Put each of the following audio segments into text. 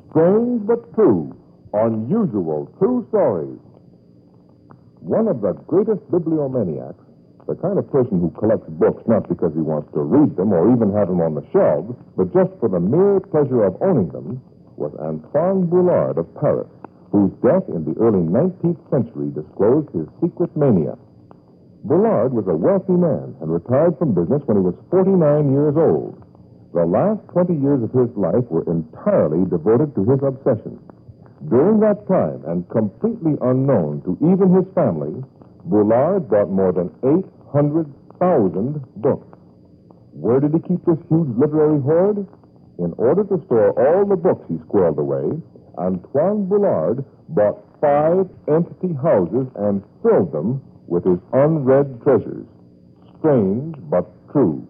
Strange but true, unusual true stories. One of the greatest bibliomaniacs, the kind of person who collects books not because he wants to read them or even have them on the shelves, but just for the mere pleasure of owning them, was Antoine Boulard of Paris, whose death in the early 19th century disclosed his secret mania. Boulard was a wealthy man and retired from business when he was 49 years old. The last 20 years of his life were entirely devoted to his obsession. During that time, and completely unknown to even his family, Boulard bought more than 800,000 books. Where did he keep this huge literary hoard? In order to store all the books he squirreled away, Antoine Boulard bought 5 empty houses and filled them with his unread treasures. Strange but true.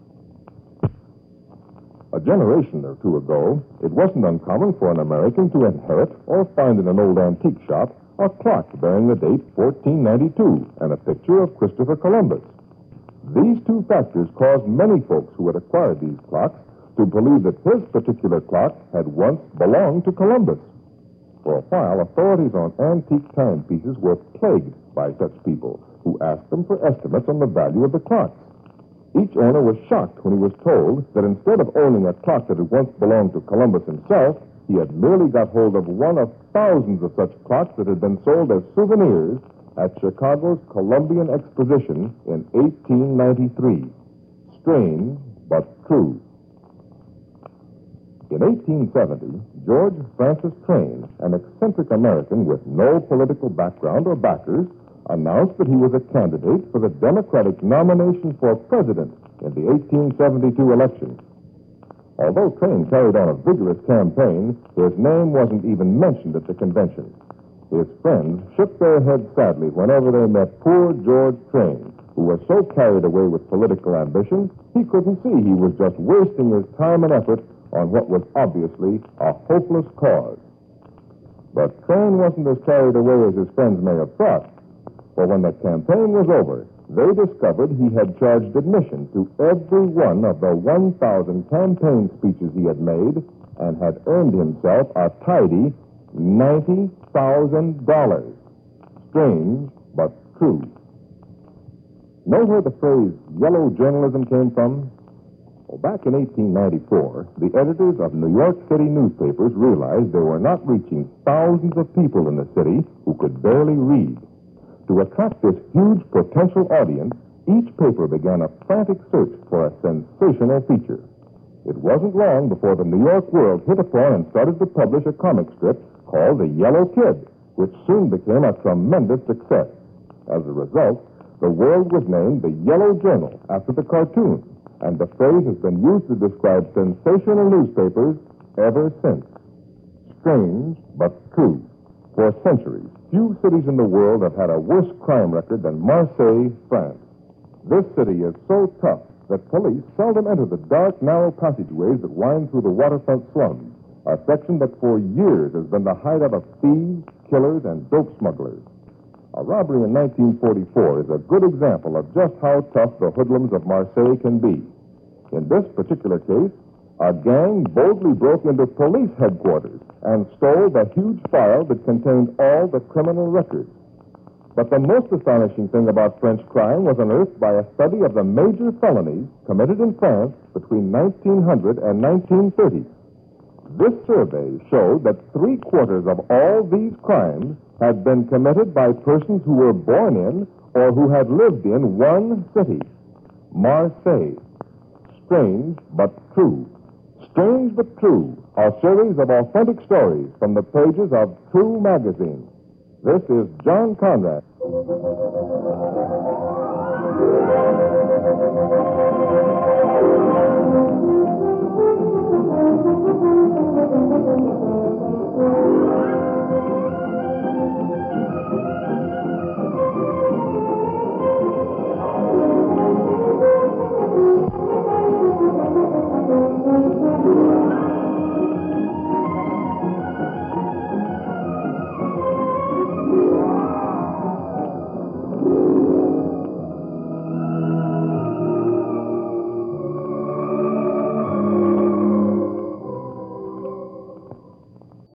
A generation or two ago, it wasn't uncommon for an American to inherit or find in an old antique shop a clock bearing the date 1492 and a picture of Christopher Columbus. These two factors caused many folks who had acquired these clocks to believe that his particular clock had once belonged to Columbus. For a while, authorities on antique timepieces were plagued by such people who asked them for estimates on the value of the clocks. Each owner was shocked when he was told that instead of owning a clock that had once belonged to Columbus himself, he had merely got hold of one of thousands of such clocks that had been sold as souvenirs at Chicago's Columbian Exposition in 1893. Strange, but true. In 1870, George Francis Train, an eccentric American with no political background or backers, announced that he was a candidate for the Democratic nomination for president in the 1872 election. Although Train carried on a vigorous campaign, his name wasn't even mentioned at the convention. His friends shook their heads sadly whenever they met poor George Train, who was so carried away with political ambition, he couldn't see he was just wasting his time and effort on what was obviously a hopeless cause. But Train wasn't as carried away as his friends may have thought. For when the campaign was over, they discovered he had charged admission to every one of the 1,000 campaign speeches he had made and had earned himself a tidy $90,000. Strange, but true. Know where the phrase yellow journalism came from? Well, back in 1894, the editors of New York City newspapers realized they were not reaching thousands of people in the city who could barely read. To attract this huge potential audience, each paper began a frantic search for a sensational feature. It wasn't long before the New York World hit upon and started to publish a comic strip called The Yellow Kid, which soon became a tremendous success. As a result, the World was named the Yellow Journal after the cartoon, and the phrase has been used to describe sensational newspapers ever since. Strange, but true. For centuries, few cities in the world have had a worse crime record than Marseille, France. This city is so tough that police seldom enter the dark, narrow passageways that wind through the waterfront slums, a section that for years has been the hideout of thieves, killers, and dope smugglers. A robbery in 1944 is a good example of just how tough the hoodlums of Marseille can be. In this particular case, a gang boldly broke into police headquarters and stole the huge file that contained all the criminal records. But the most astonishing thing about French crime was unearthed by a study of the major felonies committed in France between 1900 and 1930. This survey showed that 3/4 of all these crimes had been committed by persons who were born in or who had lived in one city, Marseille. Strange but true. Strange but True, a series of authentic stories from the pages of True Magazine. This is John Conrad.